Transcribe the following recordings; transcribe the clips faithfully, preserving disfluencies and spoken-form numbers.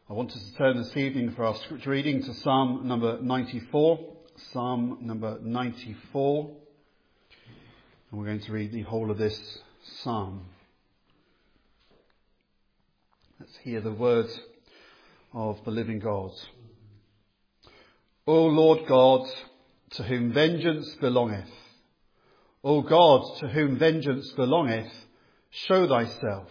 I want us to turn this evening for our scripture reading to Psalm number ninety-four. Psalm number ninety-four. And we're going to read the whole of this psalm. Let's hear the words of the living God. O Lord God, to whom vengeance belongeth, O God, to whom vengeance belongeth, show thyself.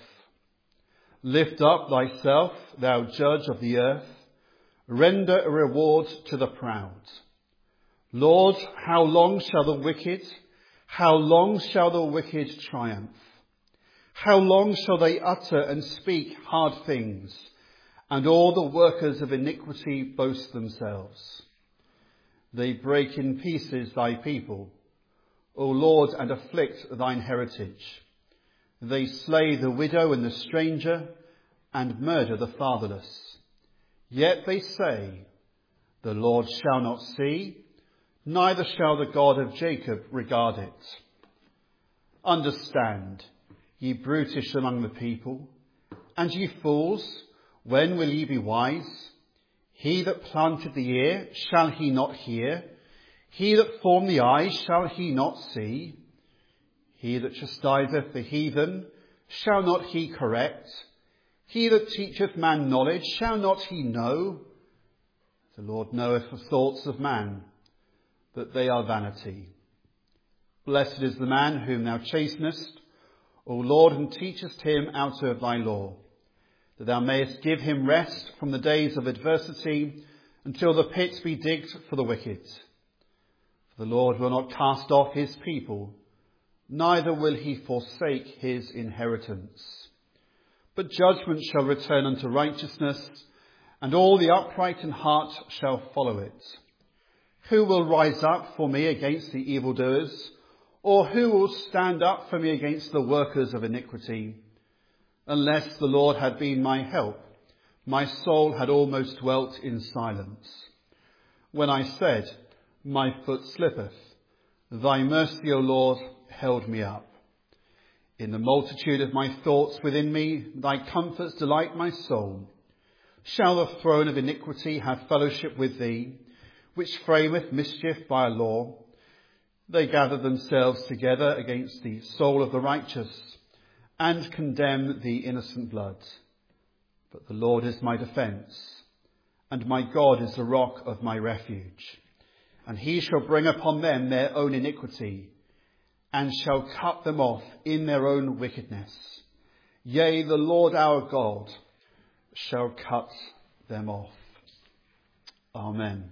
Lift up thyself, thou judge of the earth. Render a reward to the proud. Lord, how long shall the wicked, how long shall the wicked triumph? How long shall they utter and speak hard things, and all the workers of iniquity boast themselves? They break in pieces thy people, O Lord, and afflict thine heritage. They slay the widow and the stranger, and murder the fatherless. Yet they say, the Lord shall not see, neither shall the God of Jacob regard it. Understand, ye brutish among the people, and ye fools, when will ye be wise? He that planted the ear, shall he not hear? He that formed the eyes, shall he not see? He that chastiseth the heathen, shall not he correct? He that teacheth man knowledge, shall not he know? The Lord knoweth the thoughts of man, but they are vanity. Blessed is the man whom thou chastenest, O Lord, and teachest him out of thy law, that thou mayest give him rest from the days of adversity, until the pit be digged for the wicked. For the Lord will not cast off his people, neither will he forsake his inheritance. But judgment shall return unto righteousness, and all the upright in heart shall follow it. Who will rise up for me against the evildoers, or who will stand up for me against the workers of iniquity? Unless the Lord had been my help, my soul had almost dwelt in silence. When I said, my foot slippeth, thy mercy, O Lord, held me up. In the multitude of my thoughts within me, thy comforts delight my soul. Shall the throne of iniquity have fellowship with thee, which frameth mischief by a law? They gather themselves together against the soul of the righteous, and condemn the innocent blood. But the Lord is my defence, and my God is the rock of my refuge. And he shall bring upon them their own iniquity, and shall cut them off in their own wickedness. Yea, the Lord our God shall cut them off. Amen.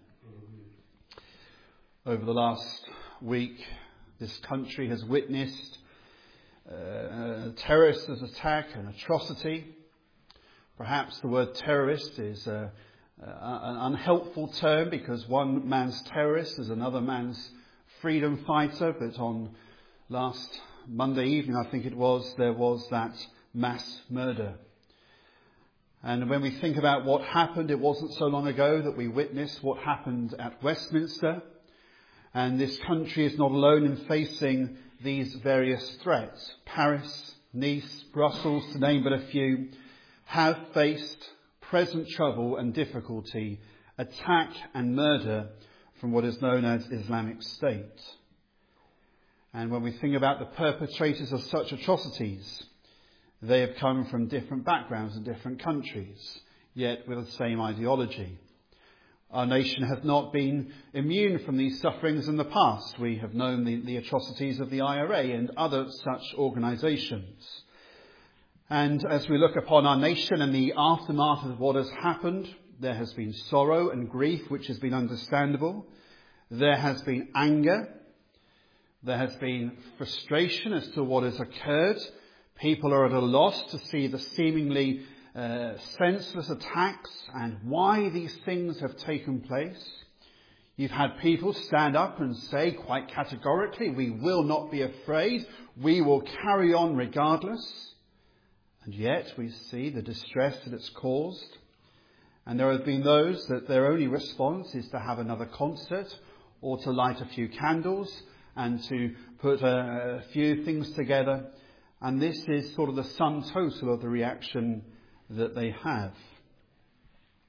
Over the last week, this country has witnessed uh, a terrorist attack, an atrocity. Perhaps the word terrorist is uh, an unhelpful term, because one man's terrorist is another man's freedom fighter. But on last Monday evening, I think it was, there was that mass murder. And when we think about what happened, it wasn't so long ago that we witnessed what happened at Westminster. And this country is not alone in facing these various threats. Paris, Nice, Brussels, to name but a few, have faced present trouble and difficulty, attack and murder from what is known as Islamic State. And when we think about the perpetrators of such atrocities, they have come from different backgrounds and different countries, yet with the same ideology. Our nation has not been immune from these sufferings in the past. We have known the, the atrocities of the I R A and other such organisations. And as we look upon our nation and the aftermath of what has happened, there has been sorrow and grief, which has been understandable. There has been anger. There has been frustration as to what has occurred. People are at a loss to see the seemingly uh, senseless attacks and why these things have taken place. You've had people stand up and say quite categorically, we will not be afraid. We will carry on regardless. And yet we see the distress that it's caused. And there have been those that their only response is to have another concert or to light a few candles and to put a, a few things together. And this is sort of the sum total of the reaction that they have.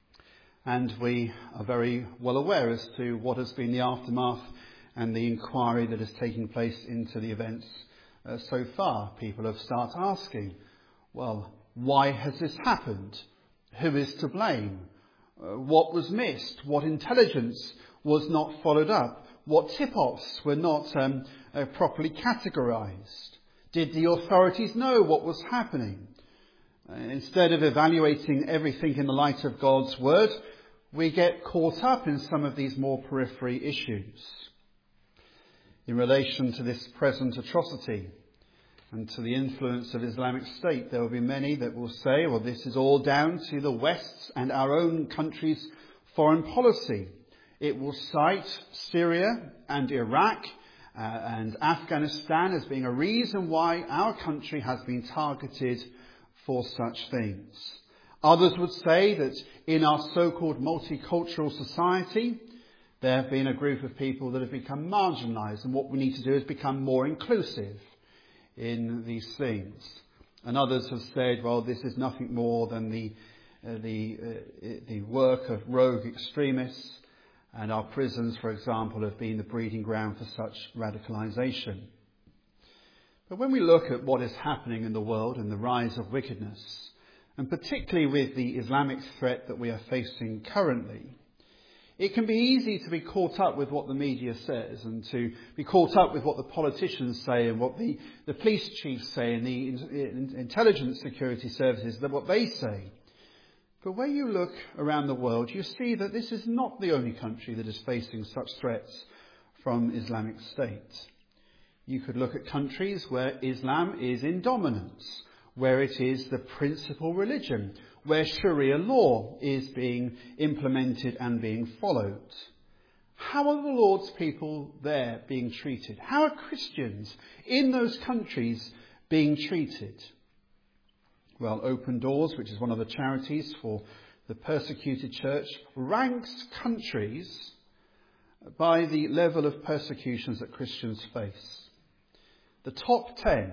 And we are very well aware as to what has been the aftermath and the inquiry that is taking place into the events uh, so far. People have started asking, well, why has this happened? Who is to blame? Uh, what was missed? What intelligence was not followed up? What tip-offs were not um, uh, properly categorised? Did the authorities know what was happening? Uh, instead of evaluating everything in the light of God's word, we get caught up in some of these more periphery issues. In relation to this present atrocity and to the influence of Islamic State, there will be many that will say, well, this is all down to the West's and our own country's foreign policy. It will cite Syria and Iraq uh, and Afghanistan as being a reason why our country has been targeted for such things. Others would say that in our so-called multicultural society, there have been a group of people that have become marginalised, and what we need to do is become more inclusive in these things. And others have said, well, this is nothing more than the uh, the uh, the work of rogue extremists, and our prisons, for example, have been the breeding ground for such radicalisation. But when we look at what is happening in the world and the rise of wickedness, and particularly with the Islamic threat that we are facing currently, it can be easy to be caught up with what the media says and to be caught up with what the politicians say and what the, the police chiefs say and the in, intelligence security services, what they say. But when you look around the world, you see that this is not the only country that is facing such threats from Islamic State. You could look at countries where Islam is in dominance, where it is the principal religion, where Sharia law is being implemented and being followed. How are the Lord's people there being treated? How are Christians in those countries being treated? Well, Open Doors, which is one of the charities for the persecuted church, ranks countries by the level of persecutions that Christians face. The top ten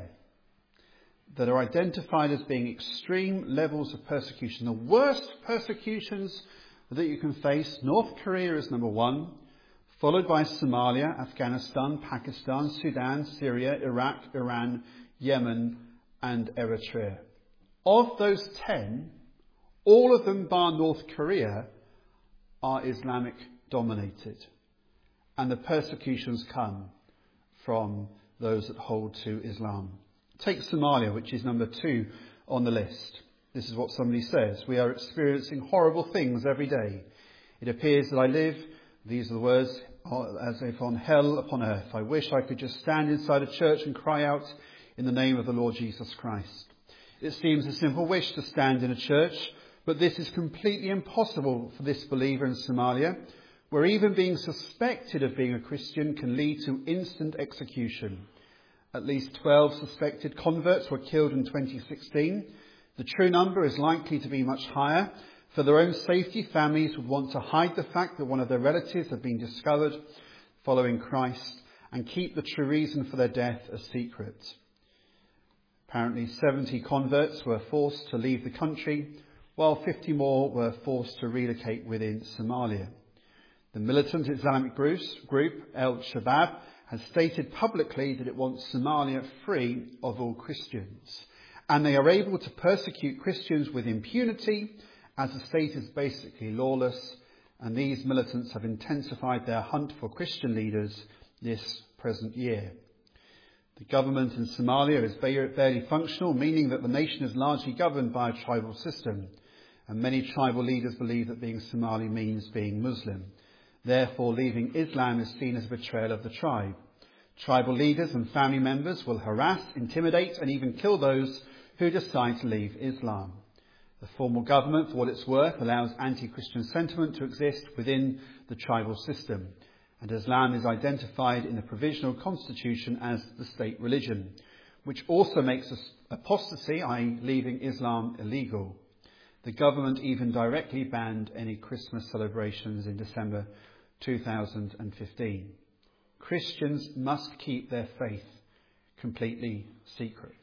that are identified as being extreme levels of persecution, the worst persecutions that you can face, North Korea is number one, followed by Somalia, Afghanistan, Pakistan, Sudan, Syria, Iraq, Iran, Yemen and Eritrea. Of those ten, all of them bar North Korea are Islamic dominated, and the persecutions come from those that hold to Islam. Take Somalia, which is number two on the list. This is what somebody says. We are experiencing horrible things every day. It appears that I live, these are the words, as if on hell upon earth. I wish I could just stand inside a church and cry out in the name of the Lord Jesus Christ. It seems a simple wish to stand in a church, but this is completely impossible for this believer in Somalia, where even being suspected of being a Christian can lead to instant execution. At least twelve suspected converts were killed in twenty sixteen. The true number is likely to be much higher. For their own safety, families would want to hide the fact that one of their relatives had been discovered following Christ and keep the true reason for their death a secret. Apparently seventy converts were forced to leave the country, while fifty more were forced to relocate within Somalia. The militant Islamic group, Al-Shabaab, has stated publicly that it wants Somalia free of all Christians. And they are able to persecute Christians with impunity, as the state is basically lawless, and these militants have intensified their hunt for Christian leaders this present year. The government in Somalia is barely functional, meaning that the nation is largely governed by a tribal system, and many tribal leaders believe that being Somali means being Muslim. Therefore, leaving Islam is seen as a betrayal of the tribe. Tribal leaders and family members will harass, intimidate and even kill those who decide to leave Islam. The formal government, for what it's worth, allows anti-Christian sentiment to exist within the tribal system, and Islam is identified in the provisional constitution as the state religion, which also makes apostasy, that is leaving Islam, illegal. The government even directly banned any Christmas celebrations in December two thousand fifteen. Christians must keep their faith completely secret.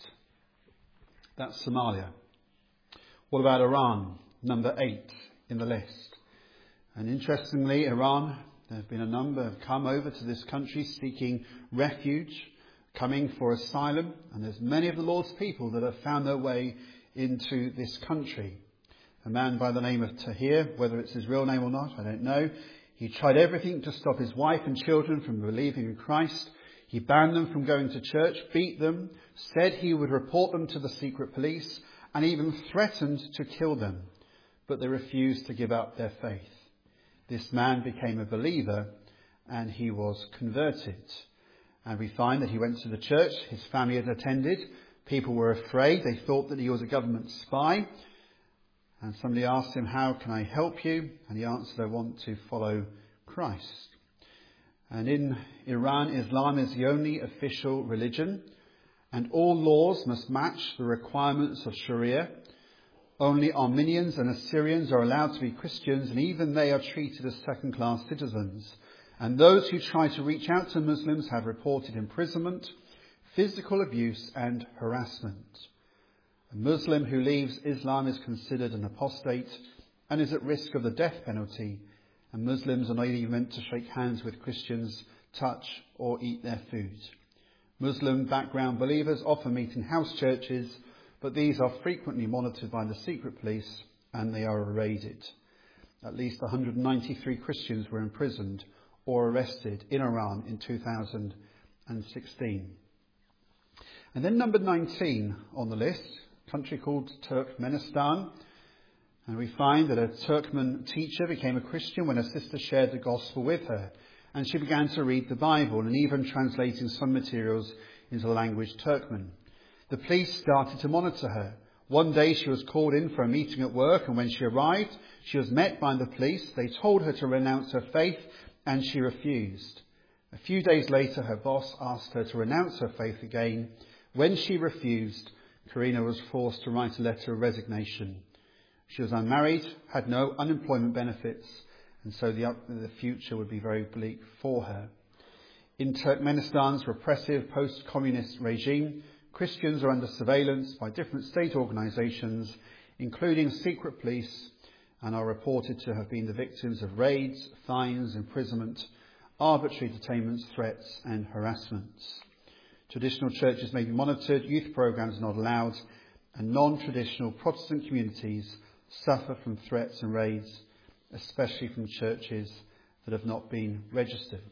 That's Somalia. What about Iran? Number eight in the list. And interestingly, Iran, there have been a number have come over to this country seeking refuge, coming for asylum, and there's many of the Lord's people that have found their way into this country. A man by the name of Tahir, whether it's his real name or not, I don't know. He tried everything to stop his wife and children from believing in Christ. He banned them from going to church, beat them, said he would report them to the secret police, and even threatened to kill them. But they refused to give up their faith. This man became a believer and he was converted. And we find that he went to the church, his family had attended. People were afraid. They thought that he was a government spy. And somebody asked him, how can I help you? And he answered, I want to follow Christ. And in Iran, Islam is the only official religion. And all laws must match the requirements of Sharia. Only Armenians and Assyrians are allowed to be Christians, and even they are treated as second-class citizens. And those who try to reach out to Muslims have reported imprisonment, physical abuse and harassment. A Muslim who leaves Islam is considered an apostate and is at risk of the death penalty, and Muslims are not even meant to shake hands with Christians, touch or eat their food. Muslim background believers often meet in house churches, but these are frequently monitored by the secret police and they are raided. At least one hundred ninety-three Christians were imprisoned or arrested in Iran in two thousand sixteen. And then number nineteen on the list, a country called Turkmenistan. And we find that a Turkmen teacher became a Christian when her sister shared the gospel with her. And she began to read the Bible and even translating some materials into the language Turkmen. The police started to monitor her. One day she was called in for a meeting at work, and when she arrived, she was met by the police. They told her to renounce her faith, and she refused. A few days later, her boss asked her to renounce her faith again. When she refused, Karina was forced to write a letter of resignation. She was unmarried, had no unemployment benefits, and so the, the future would be very bleak for her. In Turkmenistan's repressive post-communist regime, Christians are under surveillance by different state organisations, including secret police, and are reported to have been the victims of raids, fines, imprisonment, arbitrary detainments, threats and harassments. Traditional churches may be monitored, youth programmes are not allowed, and non-traditional Protestant communities suffer from threats and raids, especially from churches that have not been registered.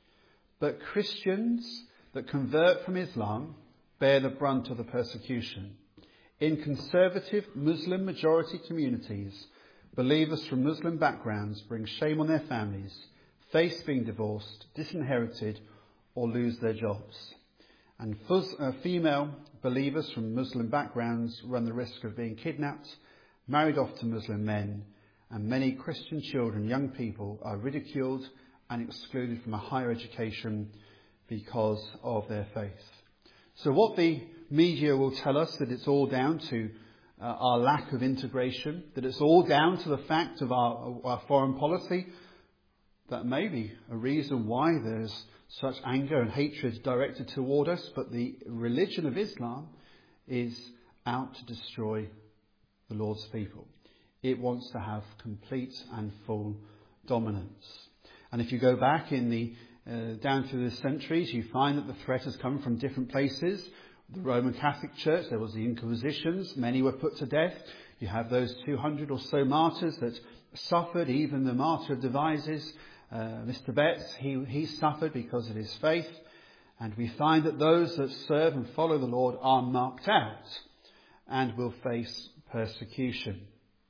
But Christians that convert from Islam bear the brunt of the persecution. In conservative Muslim majority communities, believers from Muslim backgrounds bring shame on their families, face being divorced, disinherited, or lose their jobs. And female believers from Muslim backgrounds run the risk of being kidnapped, married off to Muslim men, and many Christian children, young people, are ridiculed and excluded from a higher education because of their faith. So what the media will tell us, that it's all down to uh, our lack of integration, that it's all down to the fact of our, our foreign policy, that may be a reason why there's such anger and hatred directed toward us, but the religion of Islam is out to destroy the Lord's people. It wants to have complete and full dominance. And if you go back in the uh, down through the centuries, you find that the threat has come from different places. The Roman Catholic Church, there was the Inquisitions, many were put to death. You have those two hundred or so martyrs that suffered, even the martyr of Devizes, uh, Mister Betts, he, he suffered because of his faith. And we find that those that serve and follow the Lord are marked out and will face persecution.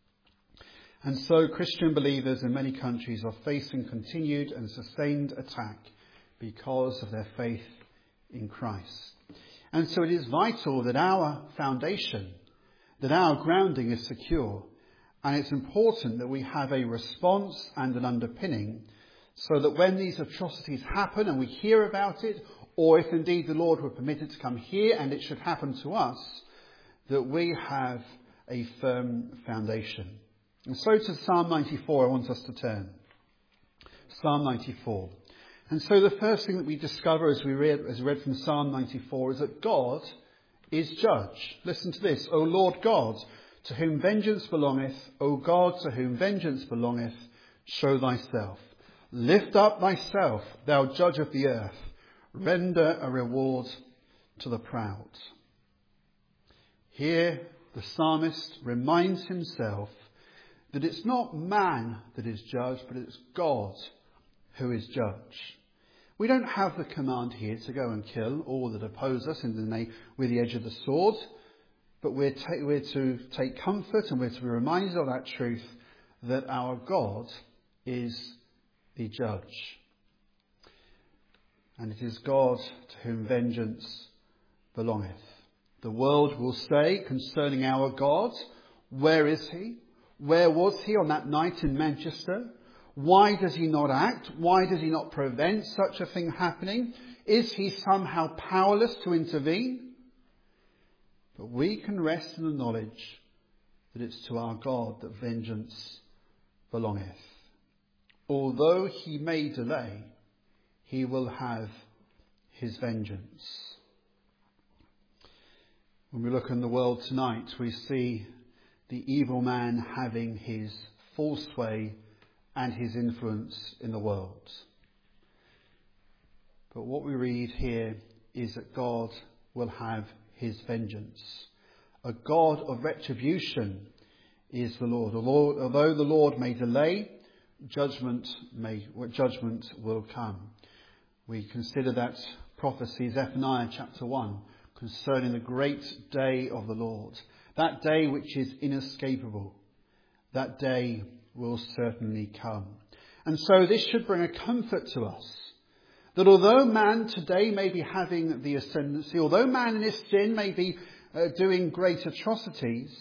And so Christian believers in many countries are facing continued and sustained attack because of their faith in Christ. And so it is vital that our foundation, that our grounding is secure. And it's important that we have a response and an underpinning so that when these atrocities happen and we hear about it, or if indeed the Lord would permit it to come here and it should happen to us, that we have a firm foundation. And so to Psalm ninety-four I want us to turn. Psalm ninety-four. And so the first thing that we discover as we read, as we read from Psalm ninety-four is that God is judge. Listen to this. O Lord God, to whom vengeance belongeth, O God, to whom vengeance belongeth, show thyself. Lift up thyself, thou judge of the earth. Render a reward to the proud. Here the psalmist reminds himself that it's not man that is judged, but it's God who is judge. We don't have the command here to go and kill all that oppose us in the name with the edge of the sword, but we're, ta- we're to take comfort and we're to be reminded of that truth that our God is the judge. And it is God to whom vengeance belongeth. The world will say concerning our God, where is he? Where was he on that night in Manchester? Why does he not act? Why does he not prevent such a thing happening? Is he somehow powerless to intervene? But we can rest in the knowledge that it's to our God that vengeance belongeth. Although he may delay, he will have his vengeance. When we look in the world tonight, we see the evil man having his full sway and his influence in the world. But what we read here is that God will have his vengeance. A God of retribution is the Lord. Although the Lord may delay, judgment may judgment will come. We consider that prophecy, Zephaniah chapter one, concerning the great day of the Lord. That day which is inescapable. That day will certainly come. And so this should bring a comfort to us. That although man today may be having the ascendancy, although man in his sin may be uh, doing great atrocities,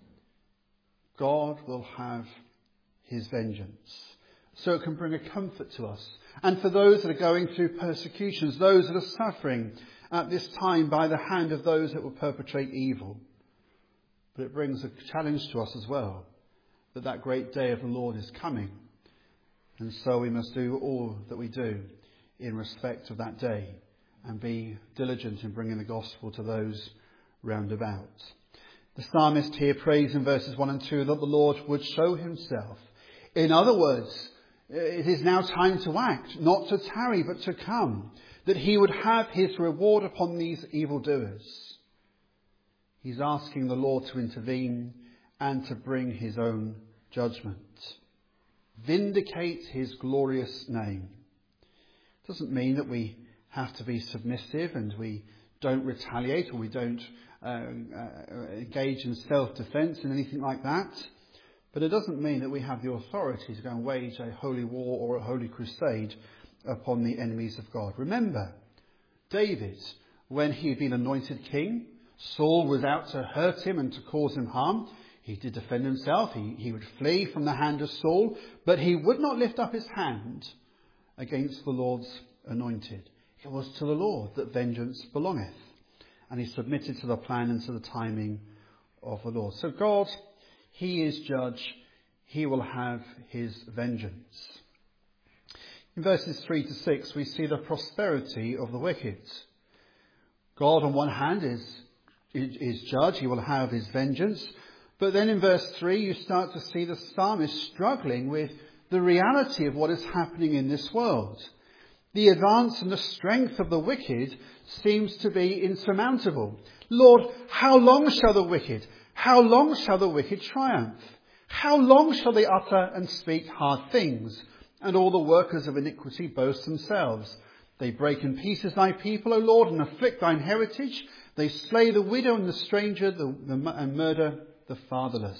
God will have his vengeance. So it can bring a comfort to us. And for those that are going through persecutions, those that are suffering at this time by the hand of those that will perpetrate evil. But it brings a challenge to us as well, that that great day of the Lord is coming. And so we must do all that we do in respect of that day and be diligent in bringing the gospel to those round about. The psalmist here prays in verses one and two that the Lord would show himself. In other words, it is now time to act, not to tarry, but to come, that he would have his reward upon these evildoers. He's asking the Lord to intervene and to bring his own judgment. Vindicate his glorious name. Doesn't mean that we have to be submissive and we don't retaliate or we don't uh, uh, engage in self-defense and anything like that. But it doesn't mean that we have the authority to go and wage a holy war or a holy crusade upon the enemies of God. Remember, David, when he had been anointed king, Saul was out to hurt him and to cause him harm. He did defend himself. He, he would flee from the hand of Saul, but he would not lift up his hand against the Lord's anointed. It was to the Lord that vengeance belongeth. And he submitted to the plan and to the timing of the Lord. So God, he is judge. He will have his vengeance. In verses three to six, we see the prosperity of the wicked. God, on one hand, is, is judge. He will have his vengeance. But then in verse three, you start to see the psalmist struggling with the reality of what is happening in this world. The advance and the strength of the wicked seems to be insurmountable. Lord, how long shall the wicked, how long shall the wicked triumph? How long shall they utter and speak hard things? And all the workers of iniquity boast themselves. They break in pieces thy people, O Lord, and afflict thine heritage. They slay the widow and the stranger the, the, and murder the fatherless.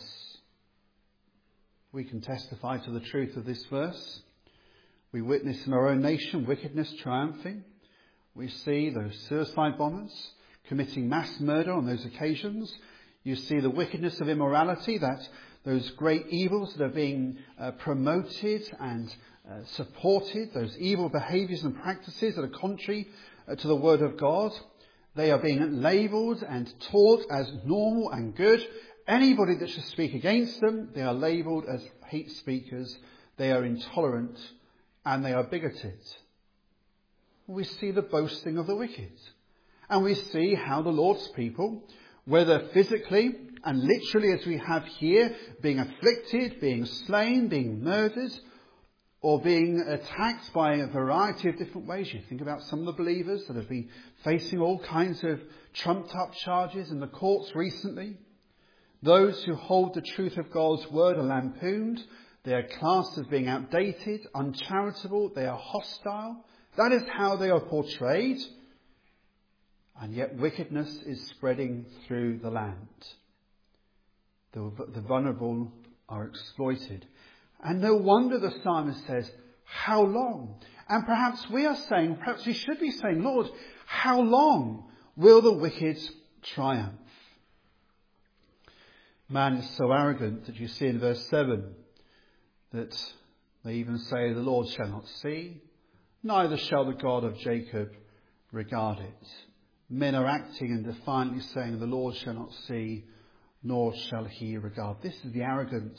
We can testify to the truth of this verse. We witness in our own nation wickedness triumphing. We see those suicide bombers committing mass murder on those occasions. You see the wickedness of immorality, that those great evils that are being uh, promoted and uh, supported, those evil behaviours and practices that are contrary uh, to the Word of God. They are being labelled and taught as normal and good. Anybody that should speak against them, they are labelled as hate speakers. They are intolerant and they are bigoted. We see the boasting of the wicked. And we see how the Lord's people, whether physically and literally as we have here, being afflicted, being slain, being murdered, or being attacked by a variety of different ways. You think about some of the believers that have been facing all kinds of trumped-up charges in the courts recently. Those who hold the truth of God's word are lampooned. They are classed as being outdated, uncharitable. They are hostile. That is how they are portrayed. And yet wickedness is spreading through the land. The, the vulnerable are exploited. And no wonder the psalmist says, how long? And perhaps we are saying, perhaps we should be saying, Lord, how long will the wicked triumph? Man is so arrogant that you see in verse seven that they even say, the Lord shall not see, neither shall the God of Jacob regard it. Men are acting and defiantly saying, the Lord shall not see, nor shall he regard. This is the arrogance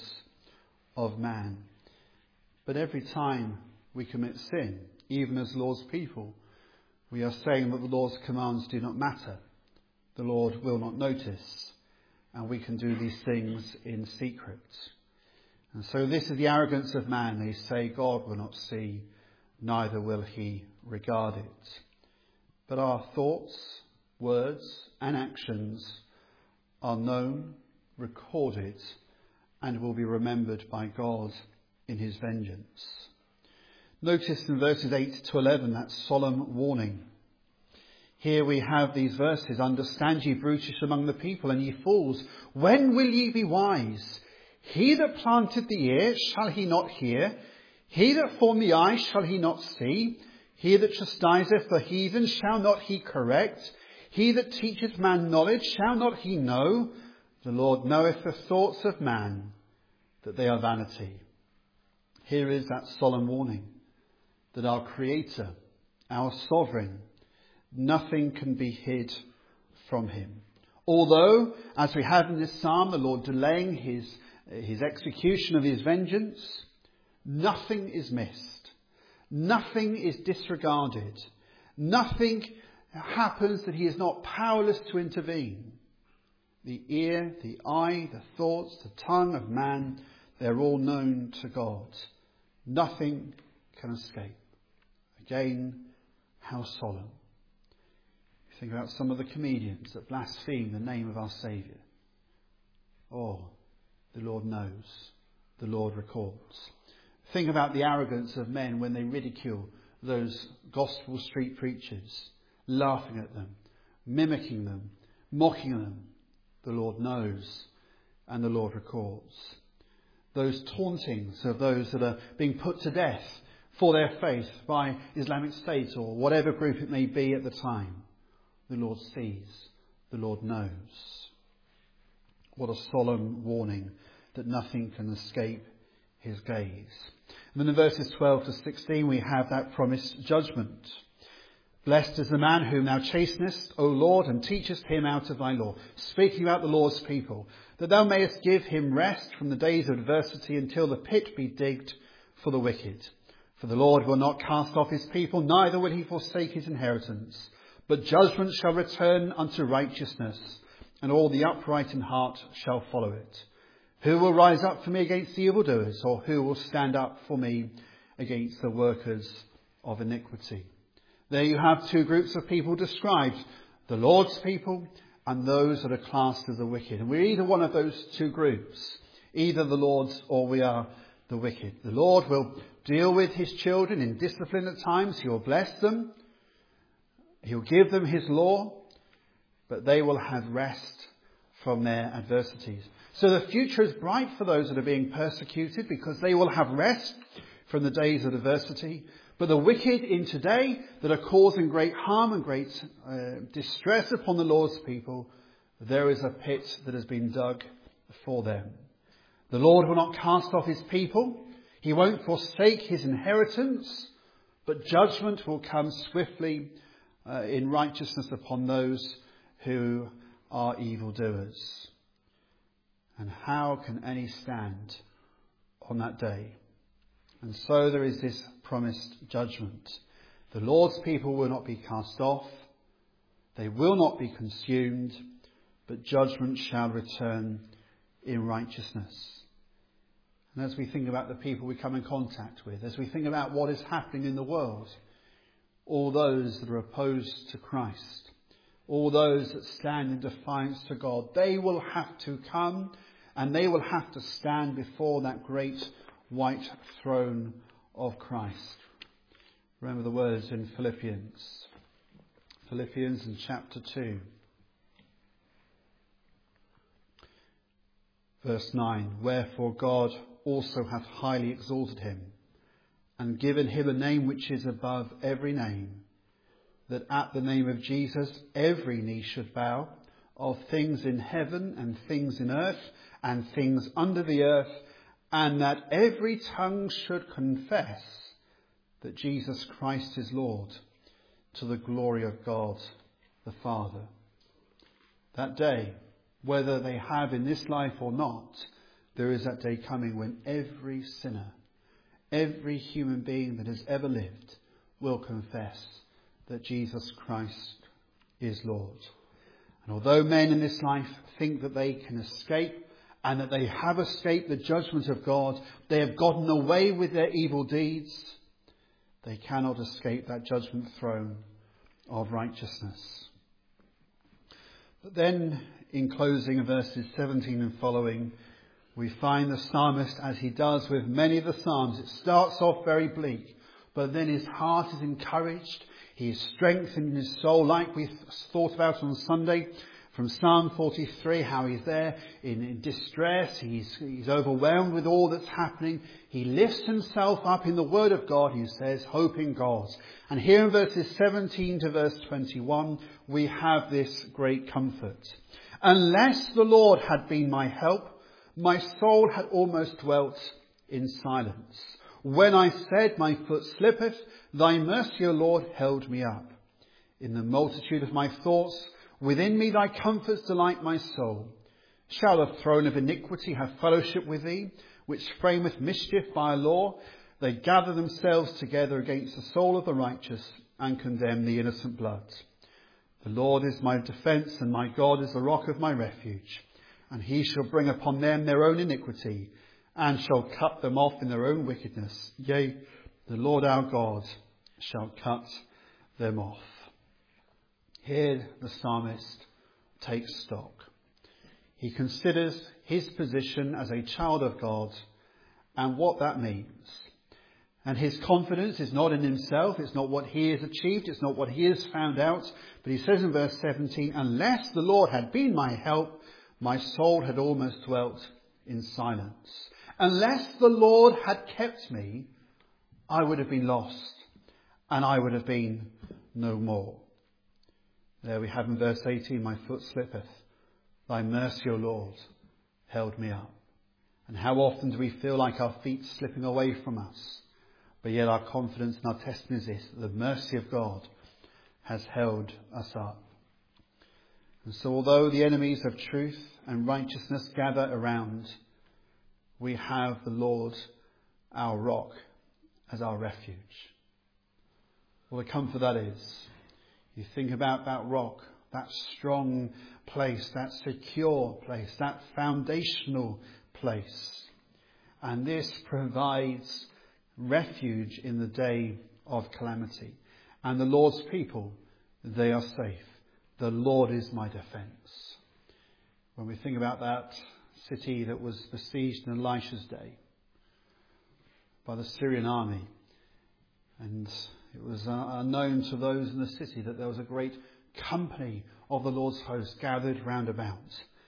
of man. But every time we commit sin, even as Lord's people, we are saying that the Lord's commands do not matter. The Lord will not notice. And we can do these things in secret. And so this is the arrogance of man. They say God will not see, neither will he regard it. But our thoughts, words and actions are known, recorded, and will be remembered by God in his vengeance. Notice in verses eight to eleven that solemn warning. Here we have these verses, understand ye brutish among the people, and ye fools, when will ye be wise? He that planted the ear, shall he not hear? He that formed the eye, shall he not see? He that chastiseth the heathen, shall not he correct? He that teacheth man knowledge, shall not he know? The Lord knoweth the thoughts of man, that they are vanity. Here is that solemn warning that our Creator, our Sovereign, nothing can be hid from him. Although, as we have in this psalm, the Lord delaying his, his execution of his vengeance, nothing is missed. Nothing is disregarded. Nothing happens that he is not powerless to intervene. The ear, the eye, the thoughts, the tongue of man, they're all known to God. Nothing can escape. Again, how solemn. Think about some of the comedians that blaspheme the name of our Saviour. Oh, the Lord knows. The Lord records. Think about the arrogance of men when they ridicule those gospel street preachers, laughing at them, mimicking them, mocking them. The Lord knows and the Lord records. Those tauntings of those that are being put to death for their faith by Islamic State or whatever group it may be at the time. The Lord sees, the Lord knows. What a solemn warning that nothing can escape his gaze. And then in verses twelve to sixteen we have that promised judgment. Blessed is the man whom thou chastenest, O Lord, and teachest him out of thy law. Speaking about the Lord's people, that thou mayest give him rest from the days of adversity until the pit be digged for the wicked. For the Lord will not cast off his people, neither will he forsake his inheritance. But judgment shall return unto righteousness, and all the upright in heart shall follow it. Who will rise up for me against the evildoers, or who will stand up for me against the workers of iniquity? There you have two groups of people described, the Lord's people and those that are classed as the wicked. And we're either one of those two groups, either the Lord's or we are the wicked. The Lord will deal with his children in discipline at times. He will bless them. He'll give them his law, but they will have rest from their adversities. So the future is bright for those that are being persecuted because they will have rest from the days of adversity. But the wicked in today that are causing great harm and great uh, distress upon the Lord's people, there is a pit that has been dug for them. The Lord will not cast off his people. He won't forsake his inheritance, but judgment will come swiftly Uh, in righteousness upon those who are evildoers. And how can any stand on that day? And so there is this promised judgment. The Lord's people will not be cast off. They will not be consumed, but judgment shall return in righteousness. And as we think about the people we come in contact with, as we think about what is happening in the world, all those that are opposed to Christ, all those that stand in defiance to God, they will have to come and they will have to stand before that great white throne of Christ. Remember the words in Philippians. Philippians in chapter two. Verse nine. Wherefore God also hath highly exalted him, and given him a name which is above every name, that at the name of Jesus every knee should bow, of things in heaven and things in earth and things under the earth, and that every tongue should confess that Jesus Christ is Lord, to the glory of God the Father. That day, whether they have in this life or not, there is that day coming when every sinner, every human being that has ever lived will confess that Jesus Christ is Lord. And although men in this life think that they can escape and that they have escaped the judgment of God, they have gotten away with their evil deeds, they cannot escape that judgment throne of righteousness. But then, in closing of verses seventeen and following, we find the psalmist, as he does with many of the psalms, it starts off very bleak, but then his heart is encouraged. He is strengthened in his soul, like we thought about on Sunday from Psalm forty-three, how he's there in, in distress. He's, he's overwhelmed with all that's happening. He lifts himself up in the word of God, he says, hope in God. And here in verses seventeen to verse twenty-one, we have this great comfort. Unless the Lord had been my help, my soul had almost dwelt in silence. When I said, my foot slippeth, thy mercy, O Lord, held me up. In the multitude of my thoughts, within me thy comforts delight my soul. Shall a throne of iniquity have fellowship with thee, which frameth mischief by a law? They gather themselves together against the soul of the righteous, and condemn the innocent blood. The Lord is my defence, and my God is the rock of my refuge. And he shall bring upon them their own iniquity, and shall cut them off in their own wickedness. Yea, the Lord our God shall cut them off. Here the psalmist takes stock. He considers his position as a child of God and what that means. And his confidence is not in himself. It's not what he has achieved. It's not what he has found out. But he says in verse seventeen, unless the Lord had been my help, my soul had almost dwelt in silence. Unless the Lord had kept me, I would have been lost, and I would have been no more. There we have in verse eighteen, my foot slippeth. Thy mercy, O Lord, held me up. And how often do we feel like our feet slipping away from us? But yet our confidence and our testimony is this, that the mercy of God has held us up. And so although the enemies of truth and righteousness gather around, we have the Lord, our rock, as our refuge. What a comfort that is. You think about that rock, that strong place, that secure place, that foundational place. And this provides refuge in the day of calamity. And the Lord's people, they are safe. The Lord is my defence. When we think about that city that was besieged in Elisha's day by the Syrian army, and it was unknown to those in the city that there was a great company of the Lord's host gathered round about.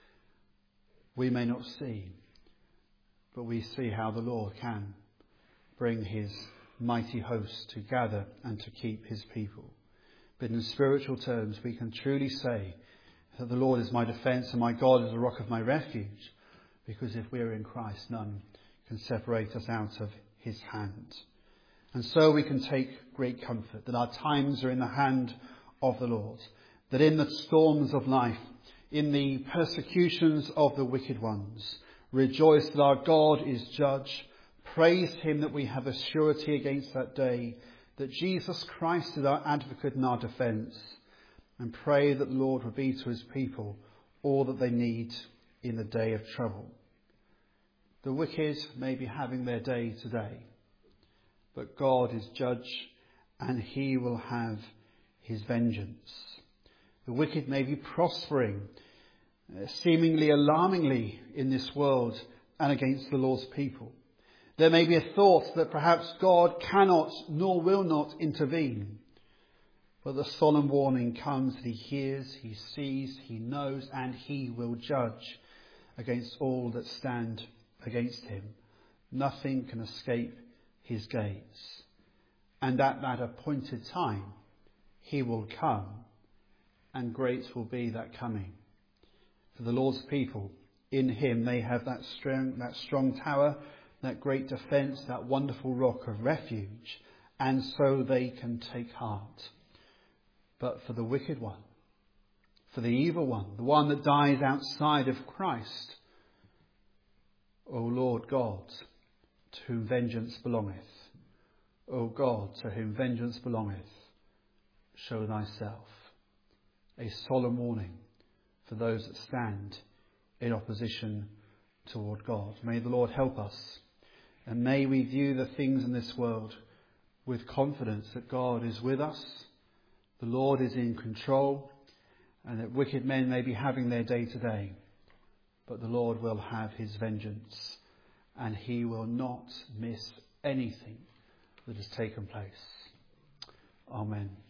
We may not see, but we see how the Lord can bring his mighty host to gather and to keep his people. But in spiritual terms, we can truly say that the Lord is my defence and my God is the rock of my refuge, because if we are in Christ, none can separate us out of his hand. And so we can take great comfort that our times are in the hand of the Lord, that in the storms of life, in the persecutions of the wicked ones, rejoice that our God is judge. Praise him that we have a surety against that day, that Jesus Christ is our advocate and our defence, and pray that the Lord will be to his people all that they need in the day of trouble. The wicked may be having their day today, but God is judge and he will have his vengeance. The wicked may be prospering, uh, seemingly alarmingly in this world and against the Lord's people. There may be a thought that perhaps God cannot nor will not intervene. But the solemn warning comes that he hears, he sees, he knows, and he will judge against all that stand against him. Nothing can escape his gaze. And at that appointed time, he will come, and great will be that coming. For the Lord's people, in him, they have that strong, that strong tower, that great defence, that wonderful rock of refuge, and so they can take heart. But for the wicked one, for the evil one, the one that dies outside of Christ, O Lord God, to whom vengeance belongeth, O God, to whom vengeance belongeth, show thyself. A solemn warning for those that stand in opposition toward God. May the Lord help us, and may we view the things in this world with confidence that God is with us, the Lord is in control, and that wicked men may be having their day today, but the Lord will have his vengeance, and he will not miss anything that has taken place. Amen.